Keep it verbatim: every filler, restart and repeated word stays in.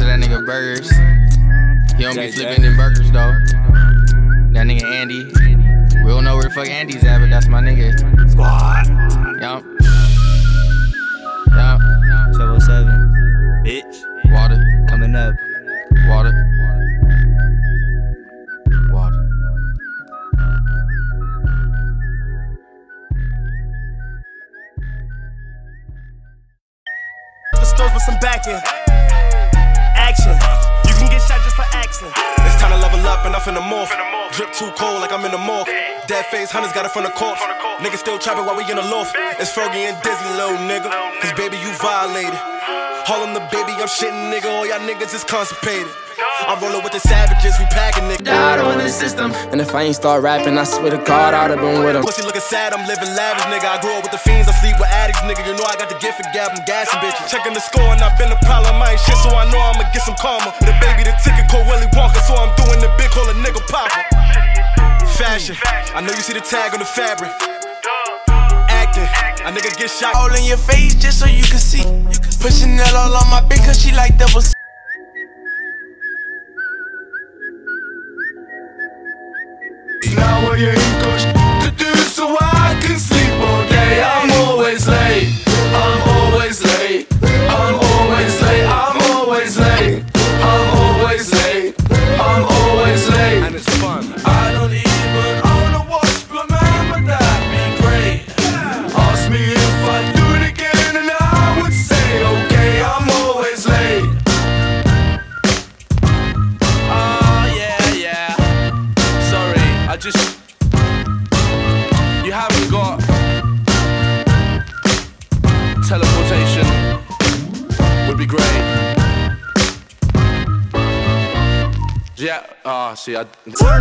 to that nigga Burgers. He don't be flipping them burgers though. That nigga Andy. We don't know where the fuck Andy's at, but that's my nigga. Squad. Yup. Yup. twelve oh seven. Bitch. Water. Coming up. Water. Water. The stores with some backing. Action. You can get shot just for accent. It's time to level up and I'm finna morph. Drip too cold like I'm in the morph. Dead face hunters got it from the corpse. Niggas still trapping while we in the loft. It's Fergie and Dizzy, little nigga. Cause baby, you violated. Haul him the baby, I'm shitting, nigga. All y'all niggas is constipated. I'm rolling with the savages, we packing, nigga. Died on the system. And if I ain't start rapping, I swear to God, I'd have been with him. Pussy looking sad, I'm living lavish, nigga. I grew up with the fiends, I sleep with addicts, nigga. You know I got the gift for gab, I'm gassing bitches. Checking the score and I've been a problem, I ain't shit, so I know I'ma get some karma. The baby, the ticket called Willy Wonka, so I'm doing the big, call a nigga popper. Fashion, I know you see the tag on the fabric. Acting, a nigga get shot all in your face just so you can see. Pushing that all on my bitch cause she like double C. Now what you ain't got sh- to do, so I can sleep all day. I'm always late, I'm always late, I'm always late, I'm always late, I'm always late, I'm always late. and it's fun. I don't even own a watch, but man, would that be great? Ask me if I'd do it again and I would say, okay, I'm always late. Oh yeah, yeah. Sorry, I just you haven't got teleportation. Would be great. Yeah. Ah, oh, see, I.